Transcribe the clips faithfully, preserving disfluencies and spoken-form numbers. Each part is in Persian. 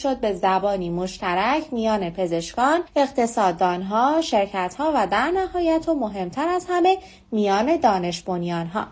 شد به زبانی مشترک میان پزشکان، اقتصاددانها، شرکت‌ها و در نهایت و مهمتر از همه میان دانش بنیان‌ها.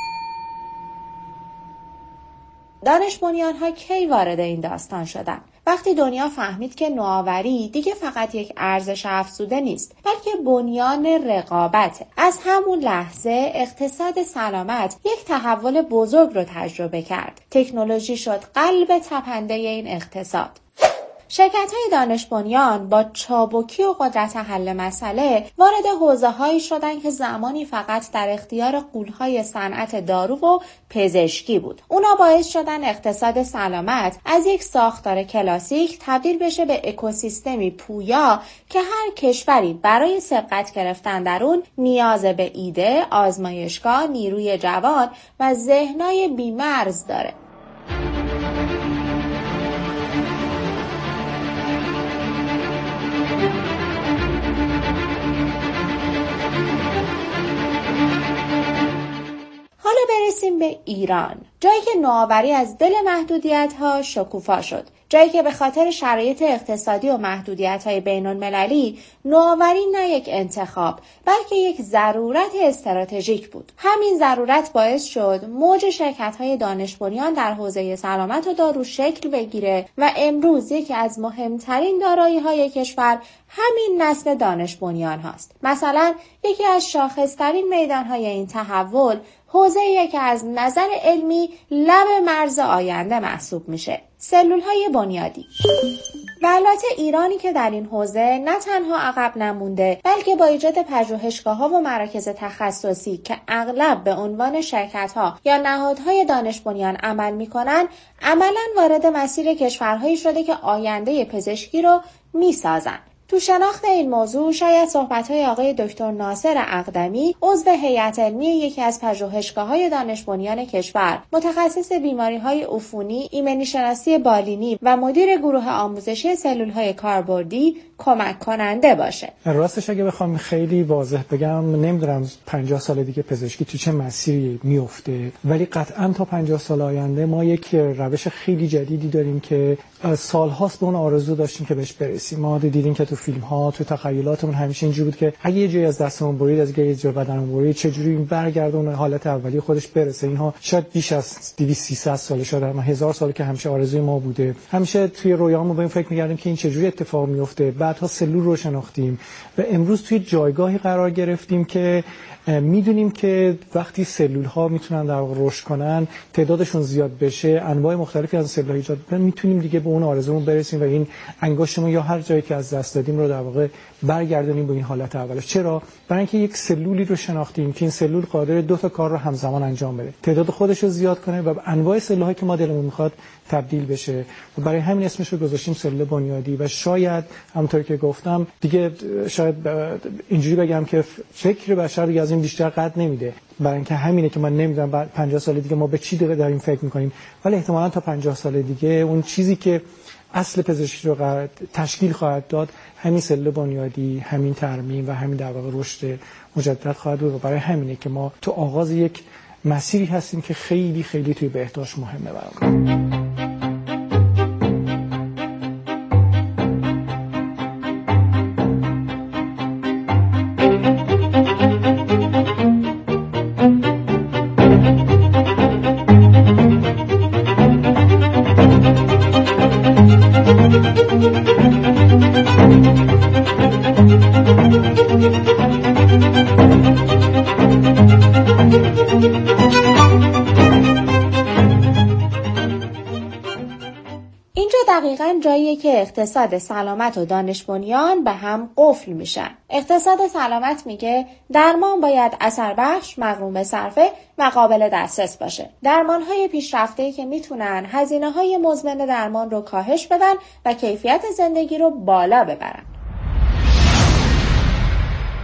دانش بنیان‌ها کی وارد این داستان شدند؟ وقتی دنیا فهمید که نوآوری دیگه فقط یک ارزش افزوده نیست، بلکه بنیان رقابته. از همون لحظه اقتصاد سلامت یک تحول بزرگ رو تجربه کرد. تکنولوژی شد قلب تپنده این اقتصاد. شرکت‌های دانش بنیان با چابکی و قدرت حل مسئله وارد حوزه‌هایی شدند که زمانی فقط در اختیار غول‌های صنعت دارو و پزشکی بود. اونا باعث شدن اقتصاد سلامت از یک ساختار کلاسیک تبدیل بشه به اکوسیستمی پویا که هر کشوری برای سبقت گرفتن در اون نیاز به ایده، آزمایشگاه، نیروی جوان و ذهنای بی‌مرز داره. حالا برسیم به ایران، جایی که نوآوری از دل محدودیت‌ها شکوفا شد، جایی که به خاطر شرایط اقتصادی و محدودیت‌های بین‌المللی نوآوری نه یک انتخاب بلکه یک ضرورت استراتژیک بود. همین ضرورت باعث شد موج شرکت‌های دانش بنیان در حوزه سلامت و دارو شکل بگیره و امروز یکی از مهمترین دارایی‌های کشور همین نسل دانش بنیان هاست. مثلا یکی از شاخص‌ترین میدان‌های این تحول حوزه‌ای که از نظر علمی لب مرز آینده محسوب میشه، سلول‌های بنیادی. و البته ایرانی که در این حوزه نه تنها عقب نمونده بلکه با ایجاد پژوهشگاه‌ها و مراکز تخصصی که اغلب به عنوان شرکت‌ها یا نهادهای دانش بنیان عمل می‌کنن، عملاً وارد مسیر کشورهایی شده که آینده پزشکی رو می‌سازن. تو شناخت این موضوع شاید صحبت‌های آقای دکتر ناصر اقدمی، عضو هیئت علمی یکی از پژوهشگاه‌های دانش بنیان کشور، متخصص بیماری‌های عفونی، ایمنی شناسی بالینی و مدیر گروه آموزشی سلول‌های کاربردی کمک کننده باشه. راستش اگه بخوام خیلی واضح بگم، نمیدونم پنجاه سال دیگه پزشکی تو چه مسیری میفته، ولی قطعاً تا پنجاه سال آینده ما یک روش خیلی جدیدی داریم که سال‌هاست به اون آرزو داشتیم که بهش برسیم. ما دیدیم که تو فیلم‌ها، تو تخیلاتمون همیشه اینجوری بود که اگه یه جایی از دستمون برید، از یه جای بدنمون برید، چجوری برگردونه حالت اولیه خودش برسه. اینها شاید بیش از دویست سیصد سال شده، اما هزار سال که همیشه آرزوی ما بوده. همیشه توی رویامون به این فکر می‌کردیم که این چجوری اتفاق میفته. بعدها سلول رو شناختیم و امروز توی جایگاهی قرار گرفتیم که میدونیم که وقتی سلول ها میتونن در واقع رشد کنن، تعدادشون زیاد بشه، انواع مختلفی از سلول ها ایجاد کنن، میتونیم دیگه به اون آرزومون برسیم و این انگشتمون یا هر جایی که از دست دادیم رو در واقع برگردونیم به این حالت اولش. چرا؟ برای اینکه یک سلولی رو شناختیم که این سلول قادر دو تا کار رو همزمان انجام بده، تعداد خودش رو زیاد کنه و انواع سلول هایی که ما دلمون میخواد تبدیل بشه. و برای همین اسمش رو گذاشتیم سلول بنیادی. و شاید همونطوری که گفتم دیگه، شاید اینجوری بگم که فکر بشر دیگه از این بیشتر قد نمیده، برای اینکه همینه که من نمیدونم بعد پنجاه سال دیگه ما به چی دیگه داریم فکر میکنیم، ولی احتمالاً تا پنجاه سال دیگه اون چیزی که اصل پزشکی رو تشکیل خواهد داد همین سلول بنیادی، همین ترمیم و همین در واقع رشد مجدد خواهد بود. و برای همینه که ما تو آغاز یک مسیری هستیم که خیلی خیلی توی بهداشت مهمه برامون. دقیقاً جاییه که اقتصاد سلامت و دانش بنیان به هم قفل میشن. اقتصاد سلامت میگه درمان باید اثر بخش، مقرون به صرفه و قابل دسترس باشه. درمانهای پیشرفته‌ای که میتونن هزینه‌های مزمن درمان رو کاهش بدن و کیفیت زندگی رو بالا ببرن. اما اقتصاد دانش بنیان میگه درمان باید اثر بخش، مقرون به صرفه و قابل دسترس باشه. درمانهای پیشرفته‌ای که میتونن هزینه‌های مزمن درمان رو کاهش بدن و کیفیت زندگی رو بالا ببرن.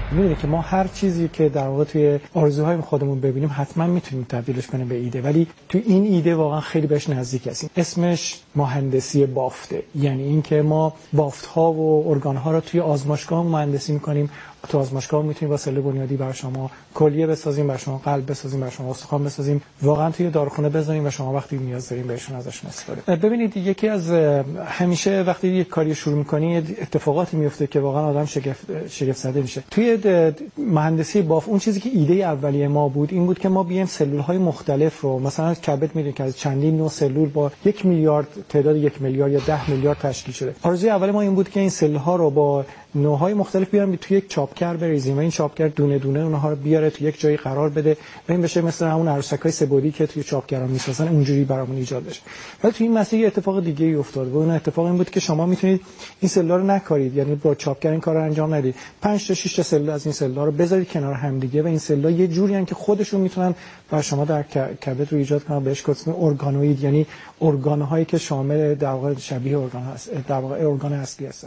میدونی که ما هر چیزی که در واقع توی آرزوهای خودمون ببینیم حتما میتونیم تبدیلش کنیم به ایده، ولی تو این ایده واقعا خیلی بهش نزدیک هستیم. اسمش مهندسی بافته، یعنی اینکه ما بافت‌ها و ارگان‌ها رو توی آزمایشگاه مهندسی می‌کنیم. تو آزمایشگاه میتونیم با سلول بنیادی برای شما کلیه بسازیم، برای شما قلب بسازیم، برای شما استخوان بسازیم، واقعا توی داروخونه بذاریم و شما وقتی نیاز دارین بهشون ازشون استفاده. ببینید یکی از همیشه وقتی یک کاری شروع می‌کنی اتفاقاتی میفته که واقعا آدم شگفت شگفت زده میشه. توی مهندسی باف اون چیزی که ایده اولیه ما بود این بود که ما بیایم سلول‌های مختلف رو، مثلا کبد می‌دونید که از چندین نوع سلول با یک میلیارد تعداد یک میلیارد یا ده میلیارد تشکیل شده. آرزوی اول ما این بود که این سلول‌ها رو با نوع‌های مختلف بیاریم توی یک چاپکر بریزیم و این چاپکر دونه دونه اونها رو بیاره تو یک جایی قرار بده و این بشه مثل همون عروسک‌های سه‌بعدی که توی چاپکرها میسازن اونجوری برامون ایجاد بشه. ولی توی این مسیر اتفاق دیگه‌ای افتاد و اون اتفاق این بود که شما میتونید این سلول‌ها رو نکارید، یعنی با چاپکر این کارو انجام ندید. پنج تا شش تا سلول از این سلول‌ها رو بذارید کنار هم دیگه و این سلول‌ها یه جوری ان که خودشون میتونن برای شما در کبد رو ایجاد کنن، بهش گفتن ارگانوئید، یعنی ارگان‌هایی که شامل در واقع شبیه ارگان هست، در واقع ارگان اصلی هستن.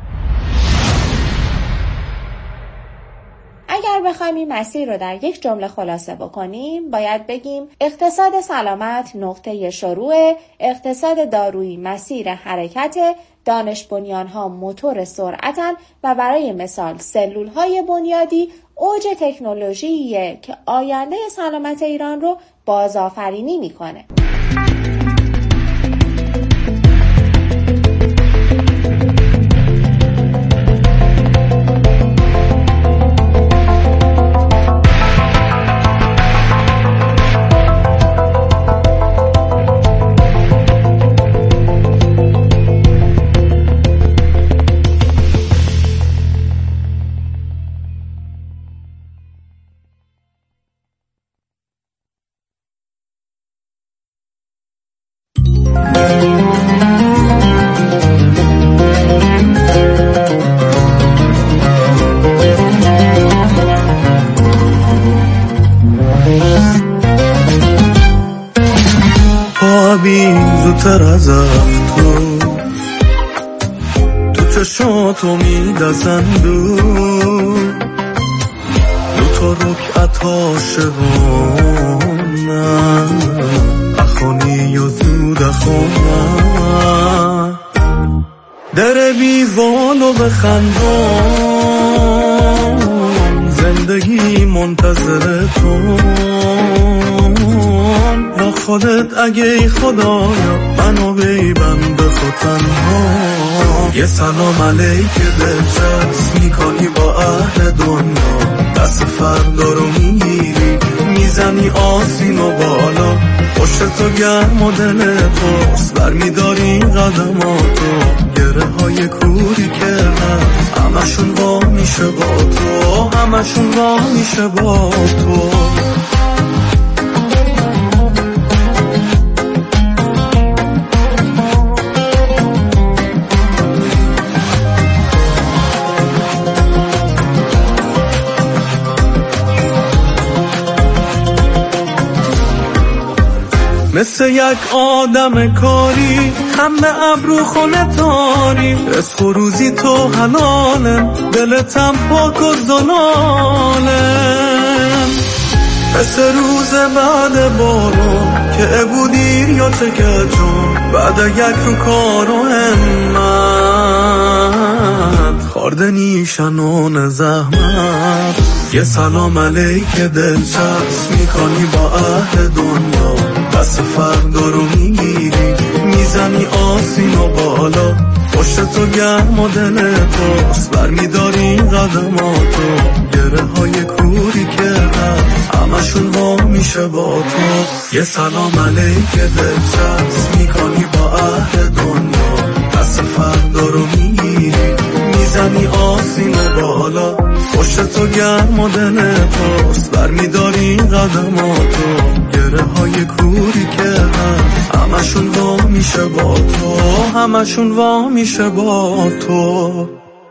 اگر بخوایم این مسیر رو در یک جمله خلاصه بکنیم باید بگیم اقتصاد سلامت نقطه شروع، اقتصاد دارویی مسیر حرکت، دانش بنیان‌ها موتور سرعتن و برای مثال سلول‌های بنیادی اوج تکنولوژیه که آینده سلامت ایران رو بازآفرینی میکنه. زودتر از تو تو چشاتو میدزن دو دو تا رکعت عاشقانه اخانی و زود اخانه در بیوالو بخندان زندگی منتظر تو با خودت اگه خدایا منو بیبند به خود تنها یه سلام علیک دلچسب میکنی با اهل دنیا دست فردا رو میگیری میزنی آسین و بالا پشت تو گرم و دل توست برمیداری قدماتو گره های کوری که هست همشون وا میشه با تو همشون وا میشه با تو مثل یک آدم کاری همه ابرو خونه تاری رزق و روزی تو حلالم دلتم پاک و زلالم مثل روز بعد بارون که ابو دیر یا تکه جون بعد یک رو کار و همت خارده نیشنون زحمت یه سلام علیک دلچسب میکنی با اهل دنیا دست فردا رو میگیری میزنی آسین و بالا پشت تو گرم و دل توست برمیداری قدماتو گره های کوری که هست همشون وا میشه با تو یه سلام علیک دلچسب میکنی با اهل دنیا دست فردا رو میگیری میزنی آسین و بالا پشت تو گرم و دل توست برمیداری قدماتو گره های کوری که هست همشون وا میشه با تو همشون وا میشه با تو.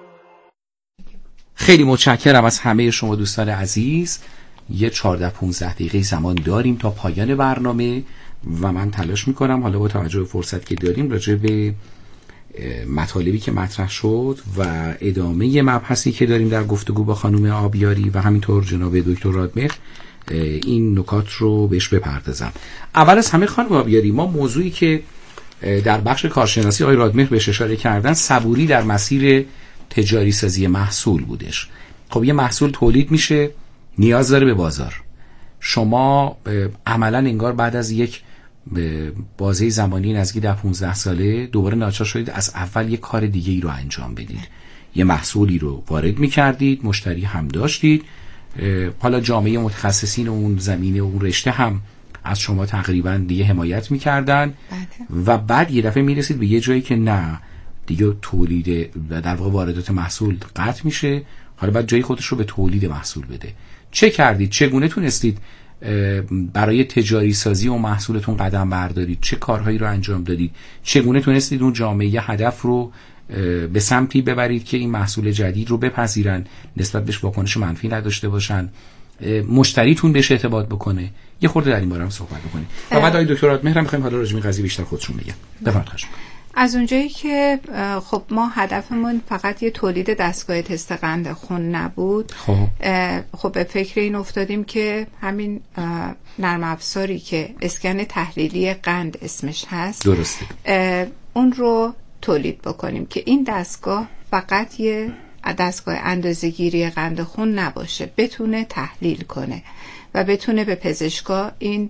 خیلی متشکرم از همه شما دوستان عزیز. یه چهارده پونزده دقیقه زمان داریم تا پایان برنامه و من تلاش میکنم حالا با توجه به فرصت که داریم راجع به مطالبی که مطرح شد و ادامه مبحثی که داریم در گفتگو با خانم آبیاری و همینطور جناب دکتر رادمهر این نکات رو بهش بپردازم. اول از همه خانم آبیاری، ما موضوعی که در بخش کارشناسی آقای رادمهر بهش اشاره کردن صبوری در مسیر تجاری سازی محصول بودش. خب یه محصول تولید میشه، نیاز داره به بازار. شما عملا انگار بعد از یک بازه زمانی نزدیک ده پانزده ساله دوباره ناچار شدید از اول یک کار دیگه ای رو انجام بدید. یه محصولی رو وارد میکردید، مشتری هم داشتید، حالا جامعه متخصصین اون زمینه و اون رشته هم از شما تقریبا دیگه حمایت میکردن و بعد یه دفعه میرسید به یه جایی که نه دیگه تولید در واقع واردات محصول قطع میشه، حالا بعد جای خودش رو به تولید محصول بده. چه کردید؟ چگونه تونستید برای تجاری سازی و محصولتون قدم بردارید؟ چه کارهایی رو انجام دادید؟ چگونه تونستید اون جامعه هدف رو به سمتی ببرید که این محصول جدید رو بپذیرن، نسبت بهش واکنش منفی نداشته باشن، مشتریتون بهش اعتماد بکنه؟ یه خورده در این باره هم صحبت بکنید و بعد آقای دکتر رادمهر هم می‌خوایم حالا راجع به قضیه بیشتر خودشون بگن. بفرمایید. از اونجایی که خب ما هدفمون فقط یه تولید دستگاه تست قند خون نبود، خب خب به فکر این افتادیم که همین نرم افزاری که اسکن تحلیلی قند اسمش هست، درسته، اون رو تولید بکنیم که این دستگاه فقط یه دستگاه اندازه‌گیری قند خون نباشه، بتونه تحلیل کنه و بتونه به پزشکا این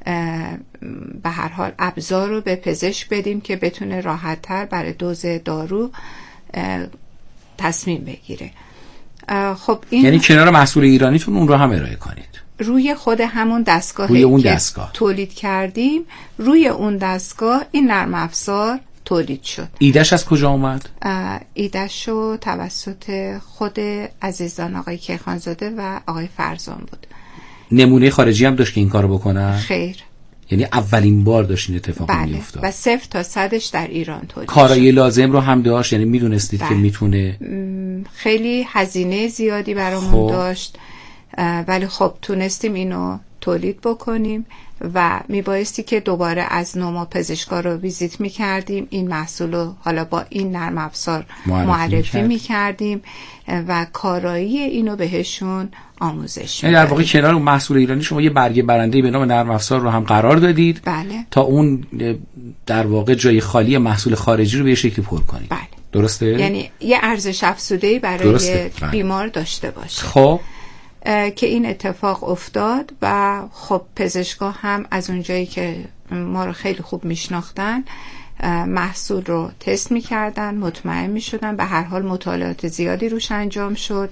به هر حال ابزار رو به پزشک بدیم که بتونه راحت‌تر برای دوز دارو تصمیم بگیره. خب این یعنی کنار محصول ایرانیتون اون رو هم ارائه کنید، روی خود همون دستگاه روی اون که دستگاه تولید کردیم، روی اون دستگاه این نرم افزار تولید شد. ایدهش از کجا اومد؟ ایدهش رو توسط خود عزیزان آقای کیخانزاده و آقای فرزان بود. نمونه خارجی هم داشت که این کارو بکنن؟ خیر. یعنی اولین بار داشت این اتفاق بله. میافتاد و صفر تا صدش در ایران تولید شد. کارایی لازم رو هم داشت، یعنی میدونستید بله. که میتونه خیلی هزینه زیادی برامون خب. داشت، ولی خب تونستیم اینو تولید بکنیم و میبایستی که دوباره از نو ما پزشکا رو ویزیت میکردیم، این محصول رو حالا با این نرم افزار معرفی, معرفی میکردیم و کارایی اینو بهشون آموزش یعنی در واقع کنار اون محصول ایرانی شما یه برگه برنده به نام نرم افزار رو هم قرار دادید بله. تا اون در واقع جای خالی محصول خارجی رو به شکلی پر کنید. بله. درسته؟ یعنی یه ارزش افزوده‌ای برای بیمار داشته باشه. خب که این اتفاق افتاد و خب پزشکا هم از اونجایی که ما رو خیلی خوب میشناختن محصول رو تست میکردن، مطمئن میشدن، به هر حال مطالعات زیادی روش انجام شد.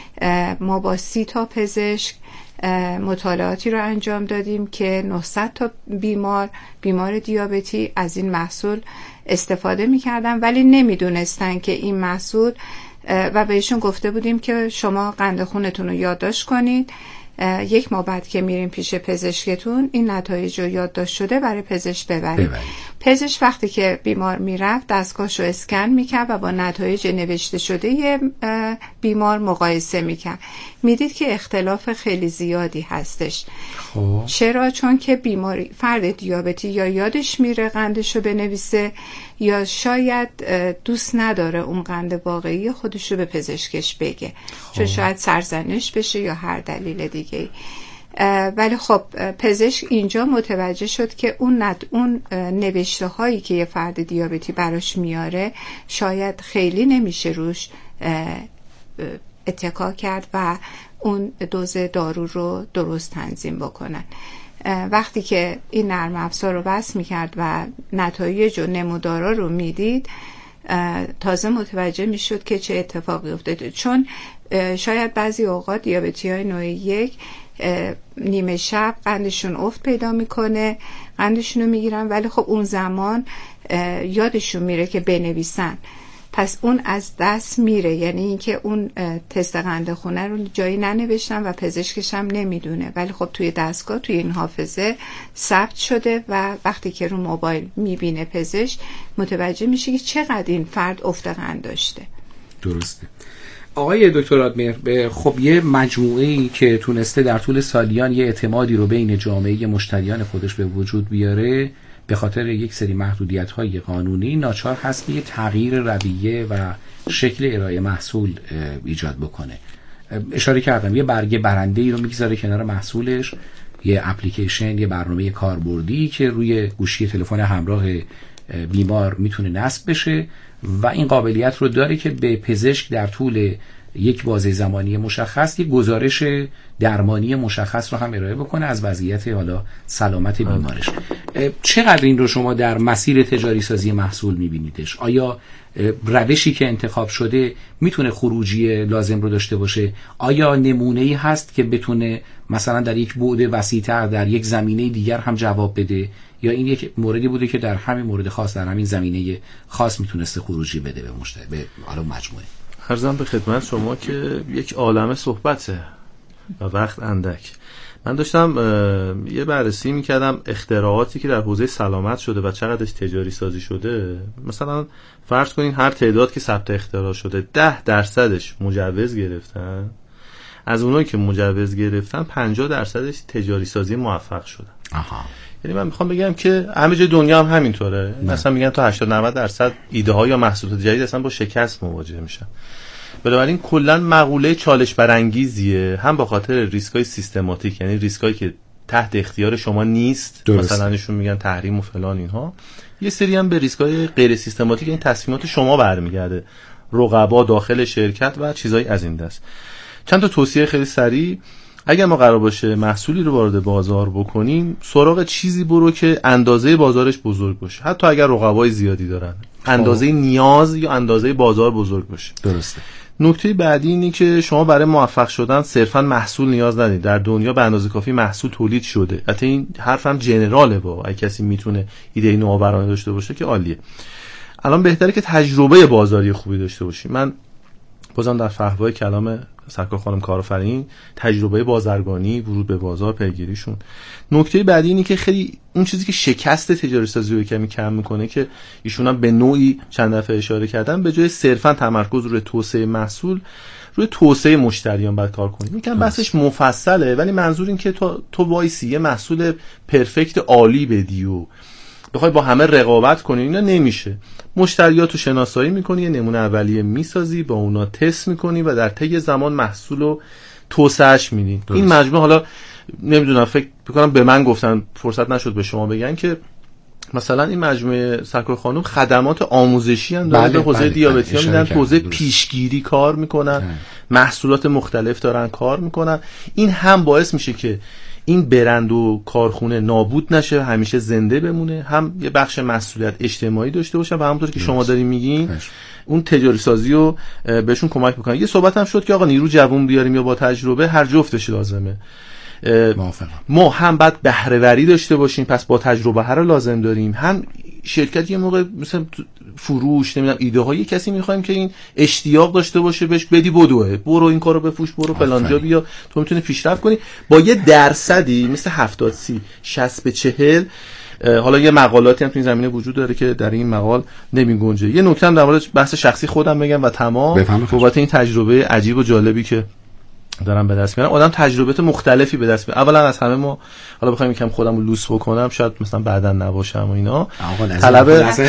ما با سی تا پزشک مطالعاتی رو انجام دادیم که نهصد تا بیمار بیمار دیابتی از این محصول استفاده میکردن ولی نمیدونستن که این محصول و بهشون گفته بودیم که شما قند خونتون رو یادداشت کنید، یک ماه بعد که میریم پیش پزشکتون این نتایج رو یادداشت شده برای پزشک ببرید. پزشک وقتی که بیمار میرفت دستگاهش رو اسکن میکرد و با نتایج نوشته شده بیمار مقایسه میکرد، میدید که اختلاف خیلی زیادی هستش. خواه. چرا؟ چون که بیماری فرد دیابتی یا یادش میره قندش رو بنویسه یا شاید دوست نداره اون قند واقعی خودش رو به پزشکش بگه، چون شاید سرزنش بشه یا هر دلیل دیگه. ولی خب پزشک اینجا متوجه شد که اون ند اون نوشته هایی که یه فرد دیابتی براش میاره شاید خیلی نمیشه روش اتکا کرد و اون دوز دارو رو درست تنظیم بکنن. وقتی که این نرم افزار رو بس میکرد و نتایج و نمودارا رو میدید تازه متوجه میشد که چه اتفاقی افتاده، چون شاید بعضی اوقات دیابتی های نوع یک نیمه شب قندشون افت پیدا میکنه، قندشون رو میگیرن ولی خب اون زمان یادشون میره که بنویسن، پس اون از دست میره، یعنی اینکه اون تست قند خونه رو جایی ننوشتن و پزشکش هم نمیدونه، ولی خب توی دستگاه توی این حافظه ثبت شده و وقتی که رو موبایل میبینه پزشک متوجه میشه که چقدر این فرد افت قند داشته. درسته. آقای دکتر رادمهر، خب یه مجموعه‌ای که تونسته در طول سالیان یه اعتمادی رو بین جامعه مشتریان خودش به وجود بیاره، به خاطر یک سری محدودیت‌های قانونی ناچار هست که تغییر رویه و شکل ارائه محصول ایجاد بکنه. اشاره کردم یه برگه برنده‌ای رو میگذاره کنار محصولش، یه اپلیکیشن، یه برنامه کاربردی که روی گوشی تلفن همراه بیمار میتونه نصب بشه و این قابلیت رو داره که به پزشک در طول یک بازه زمانی مشخص یک گزارش درمانی مشخص رو هم ارائه بکنه از وضعیت حالا سلامت بیمارش. چقدر این رو شما در مسیر تجاری سازی محصول میبینیدش؟ آیا روشی که انتخاب شده میتونه خروجی لازم رو داشته باشه؟ آیا نمونه‌ای هست که بتونه مثلا در یک بعد وسیع‌تر در یک زمینه دیگر هم جواب بده، یا این یک موردی بوده که در همین مورد خاص در همین زمینه خاص میتونسته خروجی بده به مشتری، به حالا مجموعه؟ عرضم به خدمت شما که یک عالمه صحبته و وقت اندک. من داشتم یه بررسی میکردم اختراعاتی که در حوزه سلامت شده و چقدرش تجاری سازی شده. مثلا فرض کنین هر تعداد که ثبت اختراع شده ده درصدش مجوز گرفتن، از اونایی که مجوز گرفتن پنجاه درصدش تجاری سازی موفق شدن. آها. یعنی من میخوام بگم که همه جای دنیا هم همینطوره. مثلا میگن تا هشتاد نود درصد ایده ها یا محصولات جدید اصلا با شکست مواجه میشن. بنابراین کلا مقوله چالش برانگیزیه، هم با خاطر ریسکای سیستماتیک، یعنی ریسکایی که تحت اختیار شما نیست، درست. مثلا نشون میگن تحریم و فلان اینها. یه سری هم به ریسکای غیر سیستماتیک، این تصمیمات شما برمیگرده، رقبا داخل شرکت و چیزایی از این دست. چند تا توصیه خیلی سریع. اگر ما قرار باشه محصولی رو وارد بازار بکنیم، سراغ چیزی برو که اندازه بازارش بزرگ باشه، حتی اگر رقبای زیادی دارن. اندازه نیاز یا اندازه بازار بزرگ باشه. درسته. نکته بعدی اینه که شما برای موفق شدن صرفا محصول نیاز ندید. در دنیا به اندازه کافی محصول تولید شده. البته این حرفم جنراله، با اگه کسی میتونه ایده نوآورانه داشته باشه که عالیه. الان بهتره که تجربه بازاری خوبی داشته باشیم. من بازم در فحوای کلام سرکار خانم کارآفرین، تجربه بازرگانی، ورود به بازار، پیگیریشون. نکته بعدی اینه که خیلی اون چیزی که شکست تجاری سازی رو کمی کم میکنه که ایشون هم به نوعی چند دفعه اشاره کردن، به جای صرفا تمرکز روی توسعه محصول، روی توسعه مشتریان باید کار کنیم. میگم بحثش مفصله، ولی منظور این که تو تو وایسی یه محصول پرفکت عالی بدی و بخوای با همه رقابت کنی، اینا نمیشه. مشتریاتو شناسایی میکنی، یه نمونه اولیه میسازی، با اونا تست میکنی و در طی زمان محصولو توسعهش میدی. این مجموعه، حالا نمیدونم، فکر بکنم به من گفتن، فرصت نشد به شما بگن که مثلا این مجموعه سرکار خانم خدمات آموزشی هم داره، به حوزه دیابتی ها میدن، حوزه پیشگیری کار میکنن، اه. محصولات مختلف دارن کار میکنن. این هم باعث میشه که این برند و کارخونه نابود نشه، همیشه زنده بمونه، هم یه بخش مسئولیت اجتماعی داشته باشه و همونطور که شما دارین میگین اون تجاری سازی رو بهشون کمک بکنن. یه صحبت هم شد که آقا نیرو جوون بیاریم یا با تجربه، هر جفتش لازمه. ما هم باید بهره‌وری داشته باشیم، پس با تجربه هر رو لازم داریم، هم شرکت یه موقع مثلا فروش، نمیدونم ایده های کسی میخوایم که این اشتیاق داشته باشه بهش، بدی بدوه، برو این کارو بفروش، برو فلانجا بیا، تو میتونی پیشرفت کنی با یه درصدی مثل هفتاد سی شصت به چهل. حالا یه مقالاتی هم تو این زمینه وجود داره که در این مقال نمیگنجه. یه نکته هم در مورد بحث شخصی خودم بگم و تمام، بابت این تجربه عجیب و جالبی که دارم به دست میارم. آدم تجربه مختلفی به دست میاره. اولا از همه ما، حالا بخوایم یکم خودم رو لوس بکنم، شاید مثلا بعدن نباشم و اینا، طلب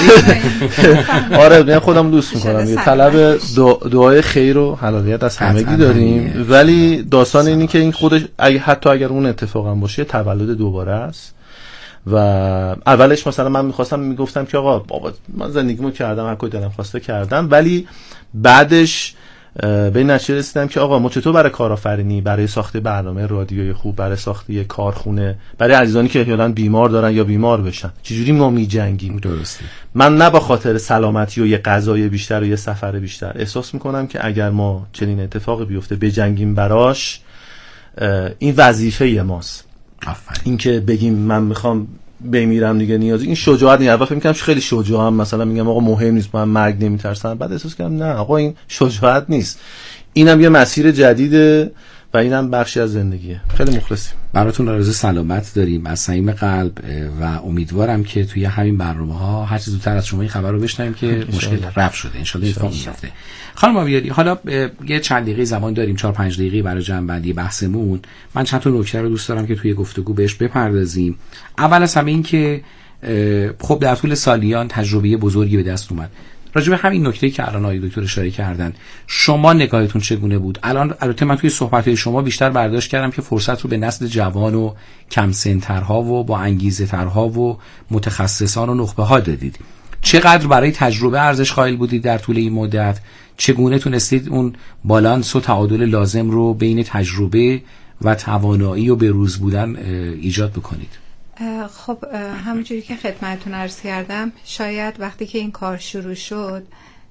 آره من خودم لوس میکنم، یه طلب دعای خیر و حلالیت از همگی داریم، ولی داستان اینی که این خودش اگه حتی اگر اون اتفاقا باشه تولد دوباره است. و اولش مثلا من میخواستم میگفتم که آقا بابا من زندگیمو کردم، هر کاری دلم خواسته کردم، ولی بعدش به این نتیجه رسیدم که آقا ما چطور برای کارآفرینی، برای ساخت برنامه رادیویی خوب، برای ساخت یک کارخونه، برای عزیزانی که احیانا بیمار دارن یا بیمار بشن، چجوری ما میجنگیم. درسته. من نه با خاطر سلامتی و یه غذای بیشتر و یه سفر بیشتر، احساس میکنم که اگر ما چنین اتفاقی بیفته بجنگیم براش، این وظیفه ماست. این که بگیم من میخوام بمیرم دیگه نیازی، این شجاعت نیست. اول فکر می‌کردم خیلی شجاعم، مثلا میگم آقا مهم نیست، من مرگ نمیترسم، بعد احساس کردم نه آقا این شجاعت نیست، اینم یه مسیر جدیده و اینم بخشی از زندگیه. خیلی مخلصیم. براتون آرزوی سلامت داریم از صمیم قلب و امیدوارم که توی همین برنامه‌ها هر چه زودتر از شما این خبر رو بشنویم که مشکل رفع شده. ان شاء الله اتفاق میفته. خانم آبیاری، حالا یه چند دقیقه زمان داریم، چهار پنج دقیقه برای جمع‌بندی بحثمون. من چند تا نکته رو دوست دارم که توی گفتگو بهش بپردازیم. اول از همه این که خب در طول سالیان تجربه بزرگی به دست اومد. راجع به همین نکته که الان آقای دکتر اشاره کردن، شما نگاهتون چگونه بود؟ الان البته من توی صحبت‌های شما بیشتر برداشت کردم که فرصت رو به نسل جوان و کم سن‌ترها و با انگیزه ترها و متخصصان و نخبه ها دادید. چقدر برای تجربه ارزش قائل بودید در طول این مدت؟ چگونه تونستید اون بالانس و تعادل لازم رو بین تجربه و توانایی و بروز بودن ایجاد بکنید؟ خب همونجوری که خدمتتون عرض کردم، شاید وقتی که این کار شروع شد،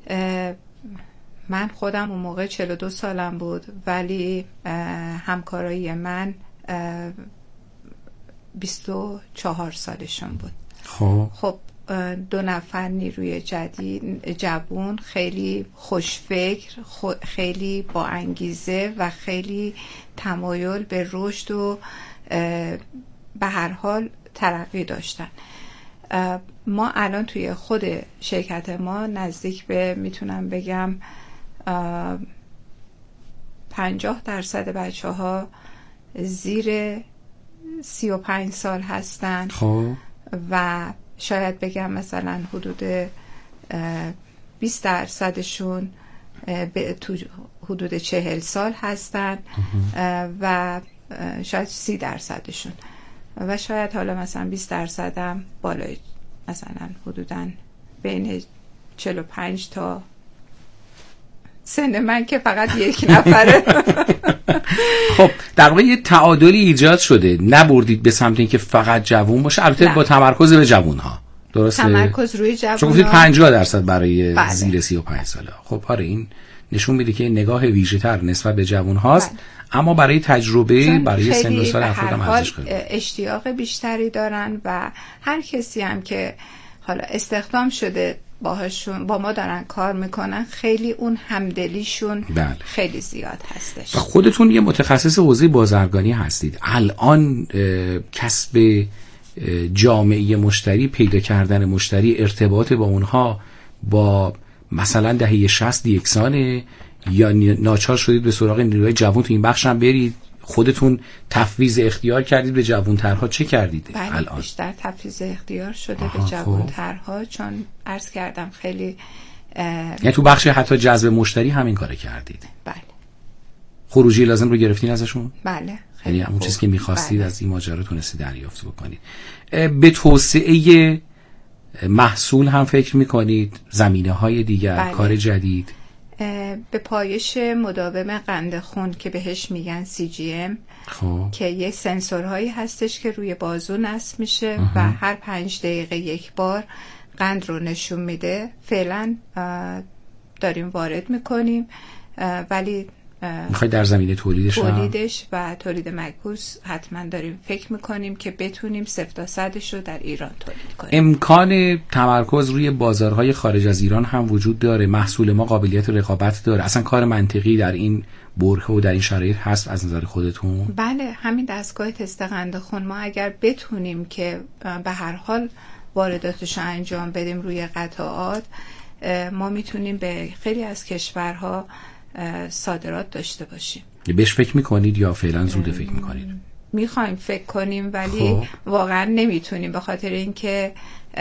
من خودم اون موقع چهل و دو سالم بود، ولی همکارای من بیست و چهار سالشون بود. خب خب دو نفر نیروی جدید جوون، خیلی خوشفکر، خیلی با انگیزه و خیلی تمایل به رشد و به هر حال ترقی داشتن. ما الان توی خود شرکت ما نزدیک به میتونم بگم پنجاه درصد بچه ها زیر سی و پنج سال هستن. خب و شاید بگم مثلا حدود بیست درصدشون به تو حدود چهل سال هستن و شاید سی درصدشون و شاید حالا مثلا بیست درصدم بالای مثلا حدوداً بین چهل و پنج تا سن من که فقط یک نفره. خب در واقع یه تعادلی ایجاد شده، نبردید به سمت اینکه فقط جوون باشه، البته با تمرکز به جوون‌ها. درسته؟ تمرکز روی جوون‌ها. چون گفتید پنجاه درصد برای بله. زیر سی و پنج ساله. خب آره، این نشون میده که نگاه ویژه‌تر نسبت به جوون‌هاست. بله. اما برای تجربه برای سن و سال افراد هم ارزش قائل، اشتیاق بیشتری دارن و هر کسی هم که حالا استخدام شده باهاشون با ما دارن کار میکنن، خیلی اون همدلیشون بله. خیلی زیاد هستش. و خودتون یه متخصص حوزه بازرگانی هستید. الان کسب جامعه مشتری، پیدا کردن مشتری، ارتباط با اونها با مثلا دهه شصت یکسانه یا ناچار شدید به سراغ نیروی جوان تو این بخش هم برید؟ خودتون تفویض اختیار کردید به جوانترها؟ چه کردید بله الان؟ بیشتر تفویض اختیار شده به جوانترها، چون عرض کردم خیلی یعنی تو بخش حتی جذب مشتری همین کار کردید؟ بله. خروجی لازم رو گرفتین ازشون؟ بله. یعنی همون چیزی که می‌خواستید بله. از این ماجرا تونستید دریافت بکنید. به توسعه محصول هم فکر می‌کنید؟ زمینه‌های دیگر، بله. کار جدید؟ به پایش مداوم قند خون که بهش میگن سی جی ام خب. که یه سنسورهایی هستش که روی بازو نصب میشه و هر پنج دقیقه یک بار قند رو نشون میده. فعلا داریم وارد میکنیم، ولی میخوای در زمینه تولیدش تولیدش و تولید معکوس حتما داریم فکر میکنیم که بتونیم صفر تا صدش رو در ایران تولید کنیم. امکان تمرکز روی بازارهای خارج از ایران هم وجود داره؟ محصول ما قابلیت رقابت داره؟ اصلا کار منطقی در این برهه و در این شرایط هست از نظر خودتون؟ بله، همین دستگاه تست قند خون ما اگر بتونیم که به هر حال وارداتش رو انجام بدیم روی قطعات، ما میتونیم به خیلی از کشورها صادرات داشته باشیم. بهش فکر میکنید یا فعلا زوده فکر میکنید؟ میخوایم فکر کنیم ولی خب. واقعا نمیتونیم، به خاطر اینکه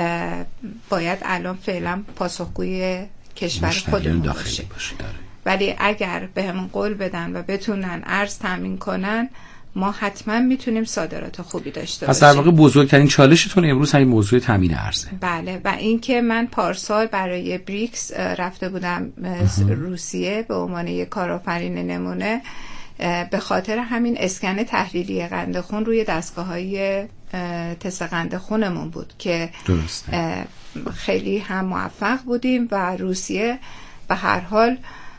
باید الان فعلا پاسخگوی کشور خودمون باشیم. ولی اگر به همون قول بدن و بتونن ارز تامین کنن، ما حتما میتونیم صادرات خوبی داشته باشیم. پس در واقع بزرگترین چالشتون امروز همین موضوع تامین ارزه. بله، و اینکه من پارسال برای بریکس رفته بودم روسیه به عنوان یک کارآفرین نمونه، به خاطر همین اسکن تحلیلی قند خون روی دستگاه‌های تست قند خونمون بود که درسته. خیلی هم موفق بودیم و روسیه به هر حال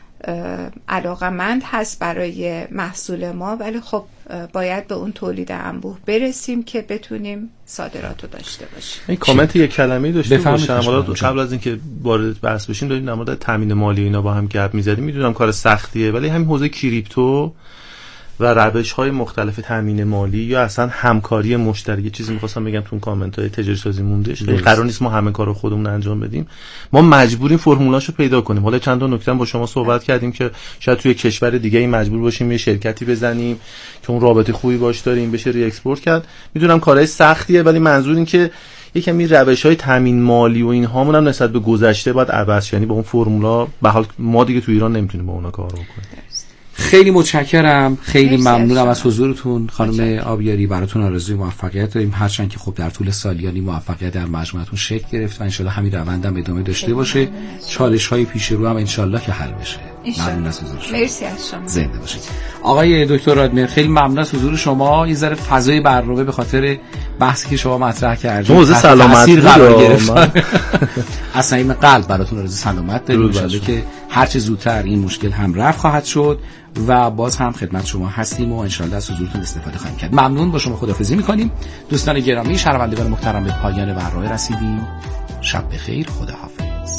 علاقمند هست برای محصول ما، ولی خب باید به اون تولید انبوه برسیم که بتونیم صادرات رو داشته باشیم. این کامنت یک کلمه‌ای داشته باشم قبل از اینکه وارد بحث بشیم، داریم در مورد تامین مالی اینا با هم گپ می‌زدیم. میدونم کار سختیه، ولی همین حوزه کریپتو و روش‌های مختلف تامین مالی یا اصلا همکاری مشتری، چیزی می‌خواستم بگم تو کامنت‌های تجاری سازی موندهش، قرار نیست ما همه کارو خودمون انجام بدیم، ما مجبوریم فرمولاشو پیدا کنیم. حالا چند تا نکته با شما صحبت کردیم که شاید توی کشور دیگه‌ای مجبور باشیم یه شرکتی بزنیم که اون رابطه خوبی باش داریم بشه ری اکسپورت کرد. میدونم کارهای سختیه، ولی منظور این که یکم این روش‌های تامین مالی و اینها هم نسبت به گذشته باید عوض، یعنی با اون فرمولا به حال ما دیگه تو ایران نمیتونیم با اونا کار بکنیم. خیلی متشکرم، خیلی ممنونم از حضورتون خانم آبیاری. براتون آرزوی موفقیت داریم، هرچند که خب در طول سالیانی موفقیت در مجموعتون شکل گرفت و انشالله همین روندم ادامه داشته باشه. چالش‌های پیش رو هم انشالله که حل بشه. ممنون از حضور شما. مرسی از شما. زنده باشید. آقای دکتر رادمر خیلی ممنون از حضور شما. یه ذره فضای برنامه به خاطر بحثی که شما مطرح کردید موضوع سلامتی قرار گرفت. از صمیم قلب براتون آرزوی سلامت داریم، انشالله که هر چه زودتر این مشکل هم رفع خواهد شد و باز هم خدمت شما هستیم و انشالله از حضورتون استفاده خواهیم کرد. ممنون، با شما خداحافظی می‌کنیم. دوستان گرامی، شنوندگان محترم، به پایان برنامه رسیدیم. شب بخیر، خداحافظ.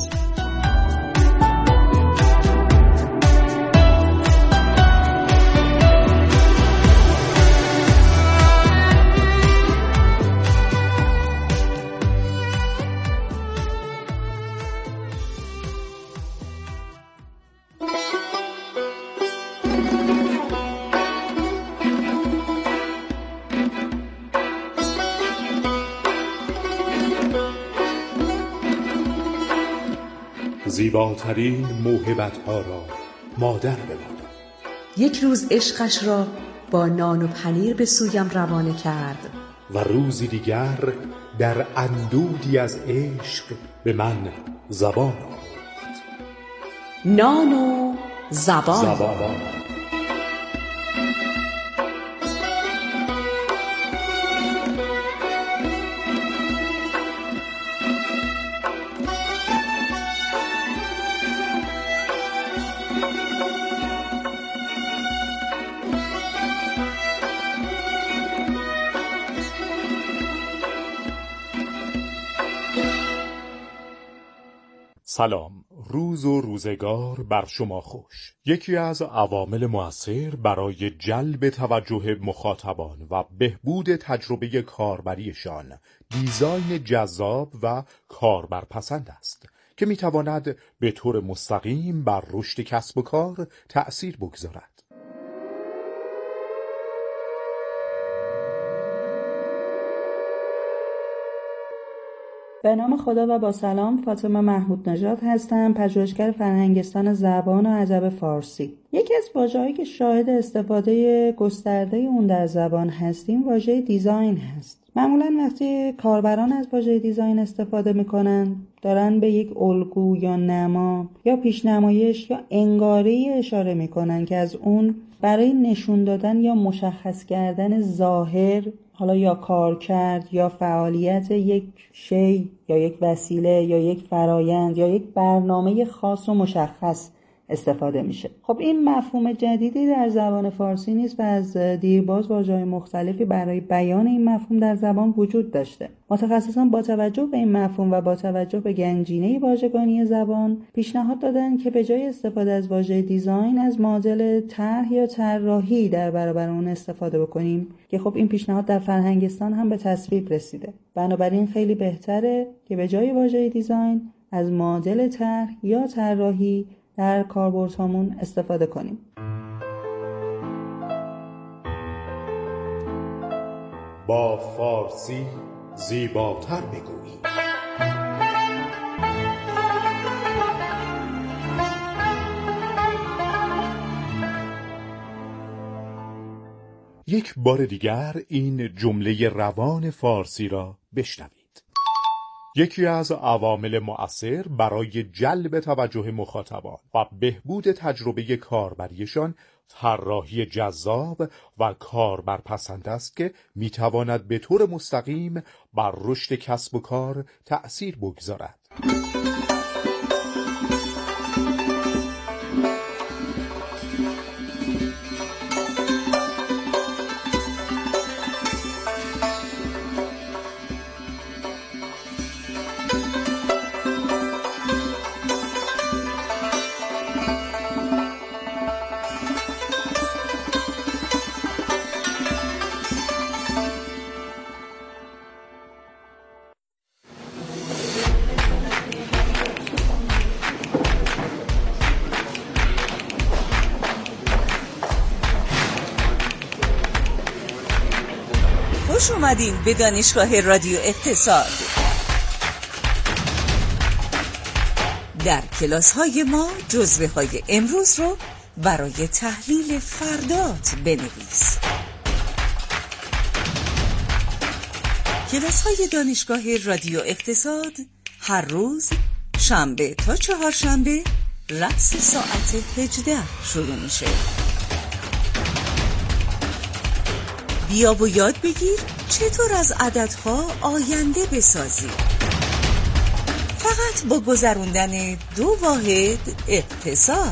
زیباترین موهبت‌ها را مادر بماند. یک روز عشقش را با نان و پنیر به سویم روانه کرد و روزی دیگر در اندودی از عشق به من زبان آموخت. نان و زبان, زبان. سلام، روز و روزگار بر شما خوش. یکی از عوامل مؤثر برای جلب توجه مخاطبان و بهبود تجربه کاربریشان دیزاین جذاب و کاربرپسند است که میتواند به طور مستقیم بر رشد کسب و کار تأثیر بگذارد. به نام خدا و با سلام، فاطمه محمود نژاد هستم، پژوهشگر فرهنگستان زبان و ادب فارسی. یکی از واژه‌هایی که شاهد استفاده گسترده اون در زبان هستیم واژه دیزاین هست. معمولاً وقتی کاربران از واژه دیزاین استفاده میکنن دارن به یک الگو یا نما یا پیشنمایش یا انگاره‌ای اشاره میکنن که از اون برای نشون دادن یا مشخص کردن ظاهر، حالا یا کار کرد یا فعالیت یک شی یا یک وسیله یا یک فرایند یا یک برنامه خاص و مشخص استفاده میشه. خب این مفهوم جدیدی در زبان فارسی نیست و از دیرباز واژه‌های مختلفی برای بیان این مفهوم در زبان وجود داشته. متخصصان با توجه به این مفهوم و با توجه به گنجینه واژگانی زبان پیشنهاد دادن که به جای استفاده از واژه دیزاین از معادل طرح یا طراحی در برابر اون استفاده بکنیم که خب این پیشنهاد در فرهنگستان هم به تصویب رسیده. بنابراین خیلی بهتره که به جای واژه دیزاین از معادل طرح یا طراحی در کاربردهامون استفاده کنیم. با فارسی زیباتر بگویی. یک بار دیگر این جمله روان فارسی را بشنوید. یکی از عوامل مؤثر برای جلب توجه مخاطبان و بهبود تجربه کاربریشان طراحی جذاب و کاربرپسند است که میتواند به طور مستقیم بر رشد کسب و کار تأثیر بگذارد. خوش اومدین به دانشگاه رادیو اقتصاد. در کلاس های ما جزوه های امروز رو برای تحلیل فردات بنویس. کلاس های دانشگاه رادیو اقتصاد هر روز شنبه تا چهارشنبه رأس ساعت هجده شروع میشه. بیا و یاد بگیر چطور از عددها آینده بسازی. فقط با گذروندن دو واحد اقتصاد.